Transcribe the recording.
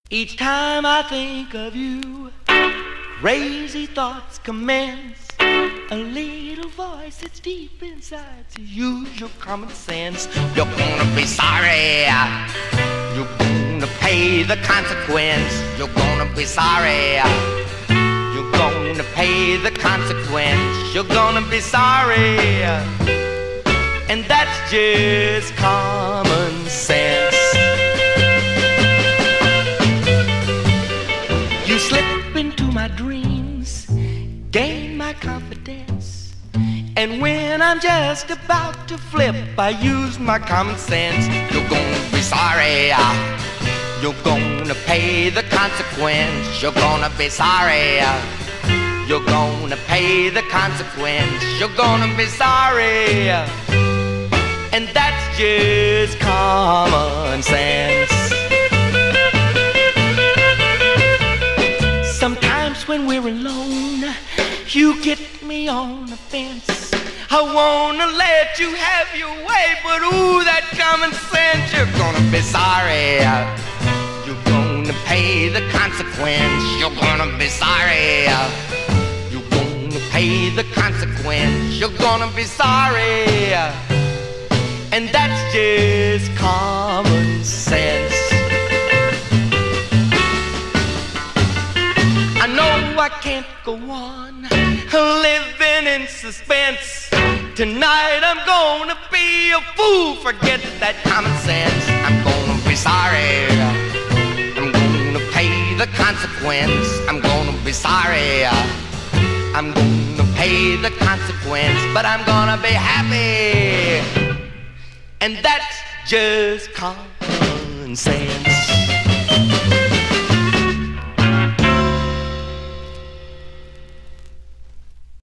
Each time I think of you, crazy thoughts commence. A little voice that's deep inside to use your common sense. You're gonna be sorry. You're gonna pay the consequence. You're gonna be sorry. You're gonna pay the consequence. You're gonna be sorry. And that's just common sense. You slip into my dreams, gain my confidence, and when I'm just about to flip, I use my common sense. You're gonna be sorry. You're gonna pay the consequence. You're gonna be sorry. You're gonna pay the consequence. You're gonna be sorry. And that's just common sense. Sometimes when we're alone, you get me on the fence. I wanna let you have your way, but ooh, that common sense. You're gonna be sorry. You're gonna pay the consequence. You're gonna be sorry. You're gonna pay the consequence. You're gonna be sorry. And that's just common sense. I know I can't go on living in suspense. Tonight I'm gonna be a fool. Forget that common sense. I'm gonna be sorry. I'm gonna pay the consequence. I'm gonna be sorry. I'm gonna pay the consequence, but I'm gonna be happy. And that's just common sense.